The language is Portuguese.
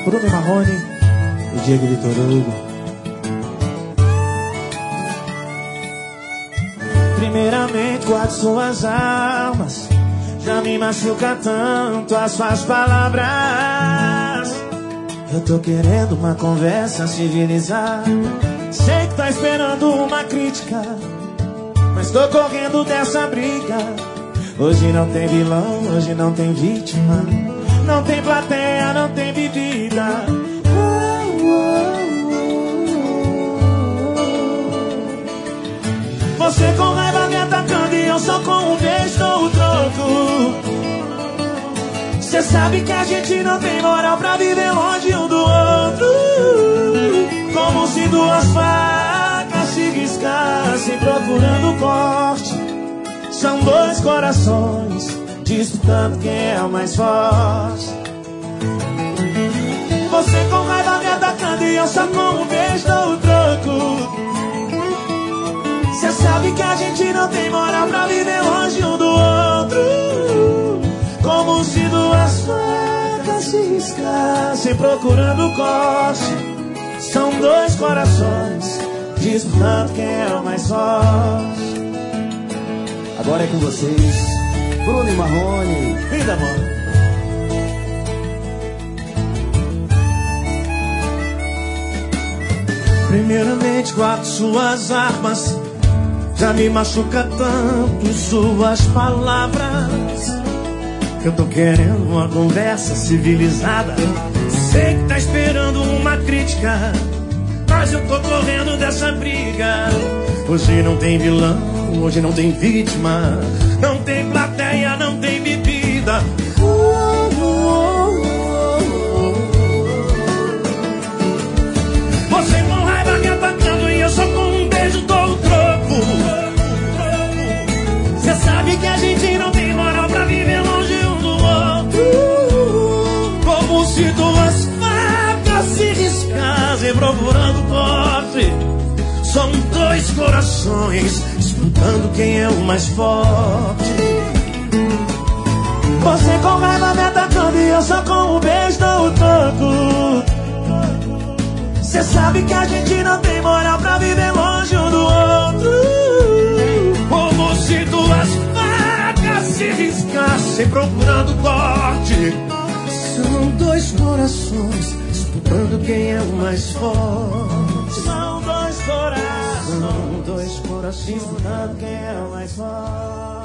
Bruno Marrone e Diego Vitor Hugo. Primeiramente guarde suas almas, já me machuca tanto as suas palavras. Eu tô querendo uma conversa civilizada. Sei que tá esperando uma crítica, mas tô correndo dessa briga. Hoje não tem vilão, hoje não tem vítima, não tem plateia, não tem bebida. Você com raiva me atacando e eu só com um beijo dou o troco. Cê sabe que a gente não tem moral pra viver longe um do outro. Como se duas facas se riscassem procurando corte. São dois corações disputando quem é o mais forte. Você com raiva me atacando e eu só com um beijo dou o troco. Cê sabe que a gente não tem moral pra viver longe um do outro. Como se duas facas se riscassem procurando corte. São dois corações disputando quem é o mais forte. Agora é com vocês, Bruno e Marrone. Vida, amor. Primeiramente guarde suas armas, já me machuca tanto suas palavras. Eu tô querendo uma conversa civilizada. Sei que tá esperando uma crítica, mas eu tô correndo dessa briga. Hoje não tem vilão, hoje não tem vítima, não tem plateia, não tem bebida. Você com raiva me atacando e eu só com um beijo dou o troco. Cê sabe que a gente não tem moral pra viver longe um do outro. Como se duas facas se riscassem procurando corte. São dois corações disputando quem é o mais forte. Você com raiva me atacando e eu só com um beijo dou o troco. Cê sabe que a gente não tem moral pra viver longe um do outro. Como se duas facas se riscassem procurando corte. São dois corações disputando quem é o mais forte. São dois corações disputando quem é o mais forte.